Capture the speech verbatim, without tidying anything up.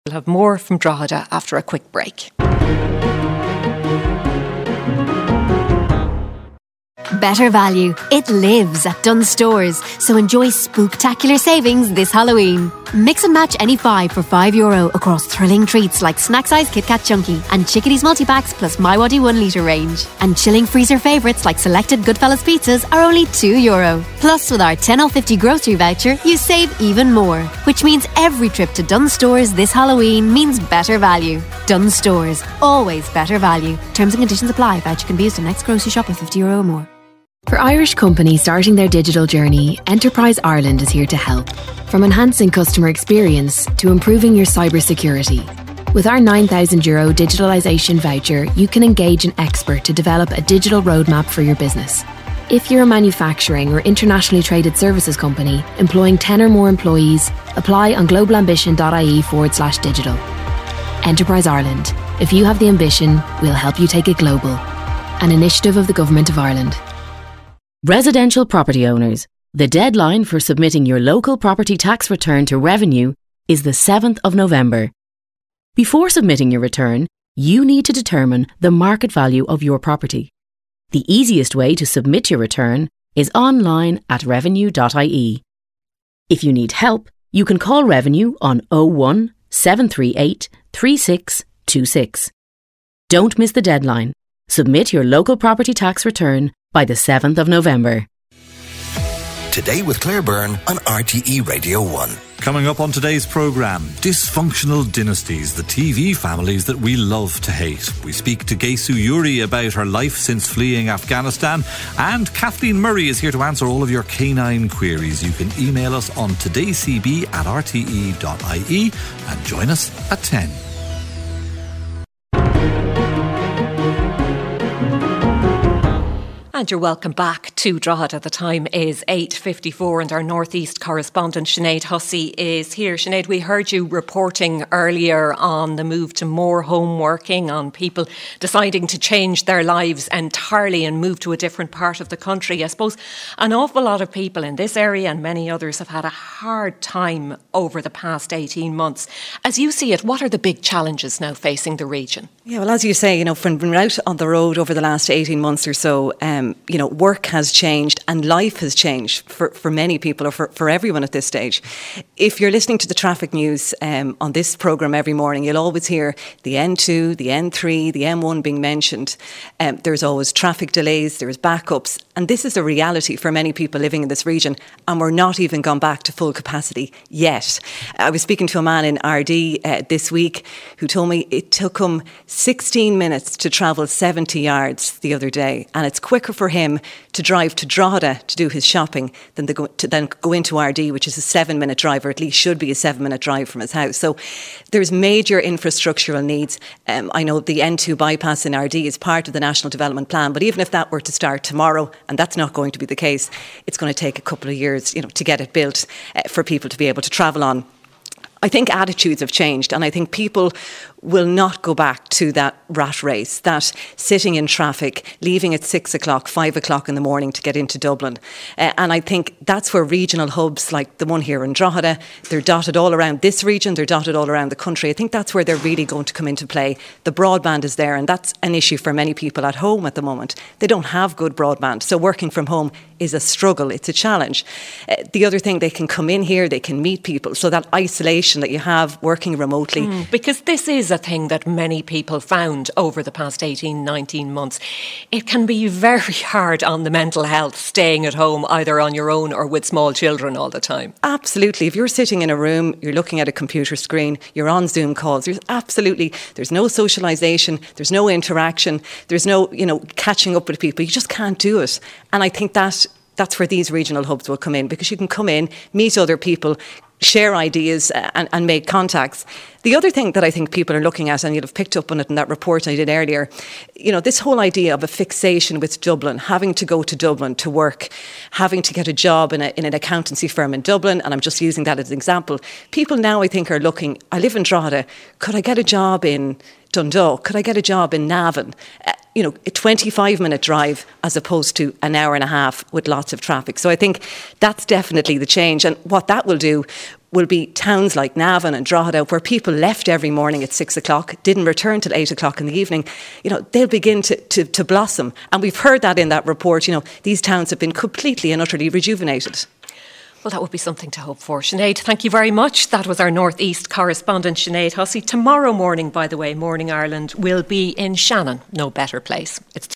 We'll have more from Drogheda after a quick break. Better value. It lives at Dunnes Stores. So enjoy spooktacular savings this Halloween. Mix and match any five for five euro across thrilling treats like snack size Kit Kat Chunky and Chickadees multi-packs plus My Waddy one litre range. And chilling freezer favourites like selected Goodfellas pizzas are only two euro. Plus with our ten off fifty grocery voucher, you save even more. Which means every trip to Dunnes Stores this Halloween means better value. Dunnes Stores. Always better value. Terms and conditions apply. Voucher can be used on next grocery shop of fifty euro or more. For Irish companies starting their digital journey, Enterprise Ireland is here to help. From enhancing customer experience to improving your cybersecurity. With our nine thousand euro digitalisation voucher, you can engage an expert to develop a digital roadmap for your business. If you're a manufacturing or internationally traded services company employing ten or more employees, apply on globalambition.ie forward slash digital. Enterprise Ireland. If you have the ambition, we'll help you take it global. An initiative of the Government of Ireland. Residential property owners, the deadline for submitting your local property tax return to Revenue is the seventh of November. Before submitting your return, you need to determine the market value of your property. The easiest way to submit your return is online at revenue dot I E. If you need help, you can call Revenue on oh one, seven three eight, three six two six. Don't miss the deadline. Submit your local property tax return by the seventh of November. Today with Claire Byrne on R T E Radio one. Coming up on today's programme, dysfunctional dynasties, the T V families that we love to hate. We speak to Gaysu Yuri about her life since fleeing Afghanistan, and Kathleen Murray is here to answer all of your canine queries. You can email us on todaycb at r t e dot I E and join us at ten. And you're welcome back to Drogheda. The time is eight fifty-four and our northeast correspondent Sinead Hussey is here. Sinead, we heard you reporting earlier on the move to more home working, on people deciding to change their lives entirely and move to a different part of the country. I suppose an awful lot of people in this area and many others have had a hard time over the past eighteen months. As you see it, what are the big challenges now facing the region? Yeah, well, as you say, you know, from being out on the road over the last eighteen months or so, um, you know, work has changed and life has changed for, for many people, or for, for everyone at this stage. If you're listening to the traffic news um, on this programme every morning, you'll always hear the N two, the N three, the M one being mentioned. Um, there's always traffic delays, there's backups, and this is a reality for many people living in this region, and we're not even gone back to full capacity yet. I was speaking to a man in R D uh, this week who told me it took him sixteen minutes to travel seventy yards the other day, and it's quicker for him to drive to Drogheda to do his shopping than to go, to then go into R D, which is a seven minute drive, or at least should be a seven minute drive from his house. So there's major infrastructural needs. Um, I know the N two bypass in R D is part of the National Development Plan, but even if that were to start tomorrow, and that's not going to be the case, it's going to take a couple of years, you know, to get it built uh, for people to be able to travel on. I think attitudes have changed, and I think people will not go back to that rat race, that sitting in traffic, leaving at six o'clock, five o'clock in the morning to get into Dublin. Uh, and I think that's where regional hubs like the one here in Drogheda, they're dotted all around this region, they're dotted all around the country. I think that's where they're really going to come into play. The broadband is there, and that's an issue for many people at home at the moment. They don't have good broadband, so working from home is a struggle, it's a challenge. Uh, the other thing, they can come in here, they can meet people, so that isolation that you have working remotely. Mm, because this is a thing that many people found over the past eighteen, nineteen months. It can be very hard on the mental health staying at home, either on your own or with small children all the time. Absolutely. If you're sitting in a room, you're looking at a computer screen, you're on Zoom calls, there's absolutely, there's no socialisation, there's no interaction, there's no, you know, catching up with people. You just can't do it. And I think that that's where these regional hubs will come in, because you can come in, meet other people, share ideas and, and make contacts. The other thing that I think people are looking at, and you'd have picked up on it in that report I did earlier, you know, this whole idea of a fixation with Dublin, having to go to Dublin to work, having to get a job in, a, in an accountancy firm in Dublin, and I'm just using that as an example. People now, I think, are looking, I live in Drogheda, could I get a job in Dundalk? Could I get a job in Navan? Uh, you know, a twenty-five minute drive as opposed to an hour and a half with lots of traffic. So I think that's definitely the change. And what that will do will be towns like Navan and Drogheda, where people left every morning at six o'clock, didn't return till eight o'clock in the evening. You know, they'll begin to, to, to blossom. And we've heard that in that report. You know, these towns have been completely and utterly rejuvenated. Well, that would be something to hope for. Sinead, thank you very much. That was our North East correspondent, Sinead Hussey. Tomorrow morning, by the way, Morning Ireland will be in Shannon. No better place. It's